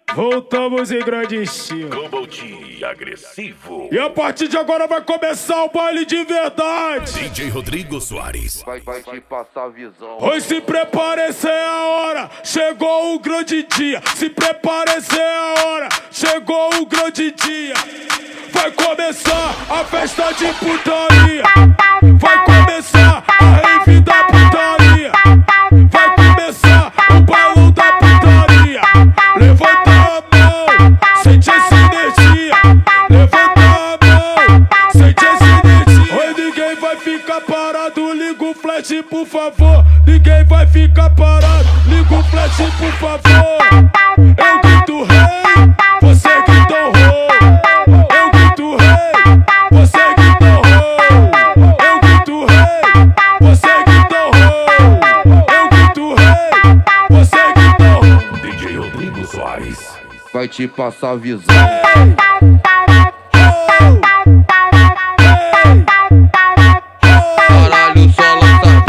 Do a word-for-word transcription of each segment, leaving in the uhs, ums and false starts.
Voltamos em grande estilo. Cobalt agressivo. E a partir de agora vai começar o baile de verdade. D J Rodrigo Soares. Vai, vai te passar a visão. Pois se prepare, essa é a hora. Chegou o grande dia. Se prepare, essa é a hora. Chegou o grande dia. Vai começar a festa de putaria. Vai começar a rave da putaria. Vai começar o bailão da putaria. Levanta a mão, sente essa energia. Levanta a mão, sente essa energia. Oi, ninguém vai ficar parado. Liga o flash, por favor. Ninguém vai ficar parado. Liga o flash, por favor. Eu grito rei, você grita horror. Eu grito rei, você grita horror. Eu grito rei, você grita horror. Eu grito rei, você grita horror. D J Rodrigo Soares. Vai te passar a visão. Caralho, só lança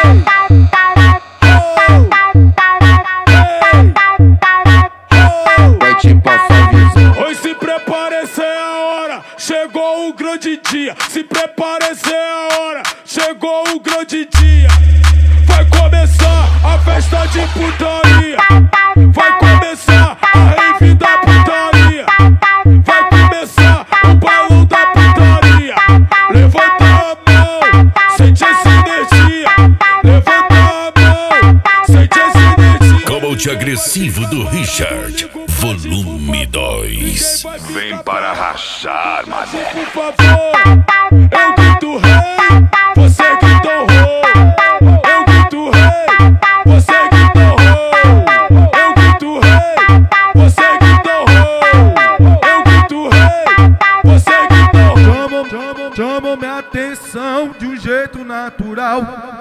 vai te passar a visão. Pois se prepare, essa é a hora. Chegou o grande dia. Se prepare, essa é a hora. Chegou o grande dia. Vai começar a festa de putaria. Vai começar a rave da putaria. Vai começar o bailão da putaria. Levanta a mão, sente essa energia. Levanta a mão, sente essa energia. Cobalt agressivo do Richard. Volume dois. Vem para rachar, mané. Por favor, eu grito rei, você grita horror. Eu grito rei, você grita horror. Eu grito rei, você grita horror. Eu grito rei, você grita horror. Chamam, chamam, chamam minha atenção de um jeito natural.